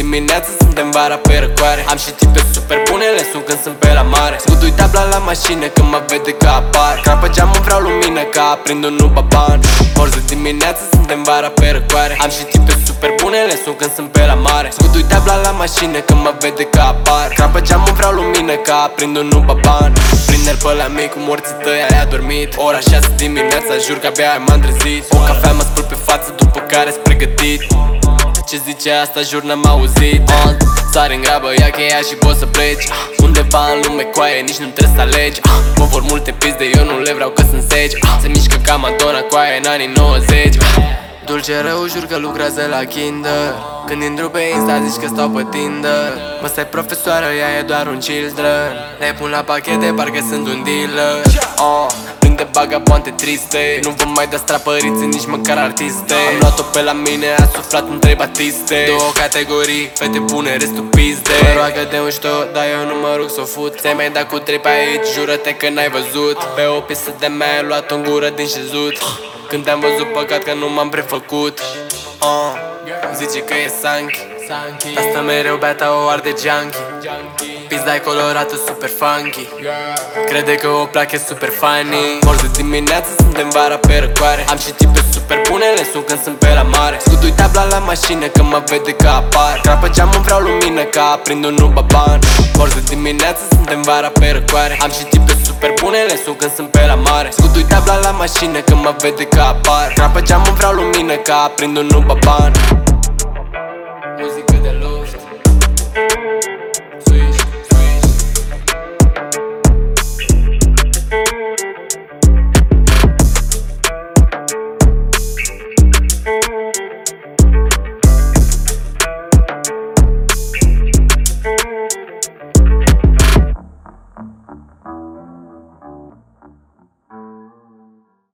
dimineață, suntem vara pe răcoare. Am și tipe super bune, le sun când sunt pe la mare. Scutui tabla la mașină când mă vede că apar. Crapă geamul, vreau lumină ca aprind un baban. Orz de dimineață, suntem vara pe răcoare. Am și tipe super bune, le sun când sunt pe la mare. Scutui tabla la mașină când mă vede că apar. Crapă geamul, vreau lumină ca aprind un baban. Prinde-l pe la mei cu morții tăi, ai adormit. Ora 6 dimineața, jur că abia m-am trezit. O cafea mă spăl pe față, după care-s pregătit. Ce zice asta, jur n-am auzit. Sari în grabă, ia cheia și poți să pleci. Undeva în lume coaie, nici nu trebuie să alegi. Mă vor multe pizde, eu nu le vreau că sunt seci. Se mișcă ca Madonna coaie în anii 90. Dulce rău, jur că lucrează la Kinder. Când intru pe Insta zici că stau pe Tinder. Mă stai profesoară, ea e doar un children. Le pun la pachete, parcă sunt un dealer. Plin de bagaboante triste. Nu vă mai dați trapăriți, nici măcar artiste. Am luat-o pe la mine, a suflat în 3 batiste. Două categorii, fete bune, restul pizde. Mă roagă de un șto, dar eu nu mă rog s-o fut. Ți-ai mai dat cu 3 pe aici, jură-te că n-ai văzut. Pe o pistă de mea ai luat în gură din șezut. Când te-am văzut, păcat că nu m-am prefăcut. Zice că e Sanky. Asta mereu beata o arde junkie. Pizda-i colorată super funky. Crede că o placă e super funny. Orz de dimineață, suntem vara pe răcoare. Am și tipe super bune, le sun când sunt pe la mare. Scutui tabla la mașină când mă vede că apar. Crapă geamul, vreau lumină ca aprind un baban. Orz de dimineață, suntem vara pe răcoare. Am și tipe super bune, le sun când sunt pe la mare. Scutui tabla la mașină când mă vede că apar. Crapă geamul, vreau lumină ca aprind un baban.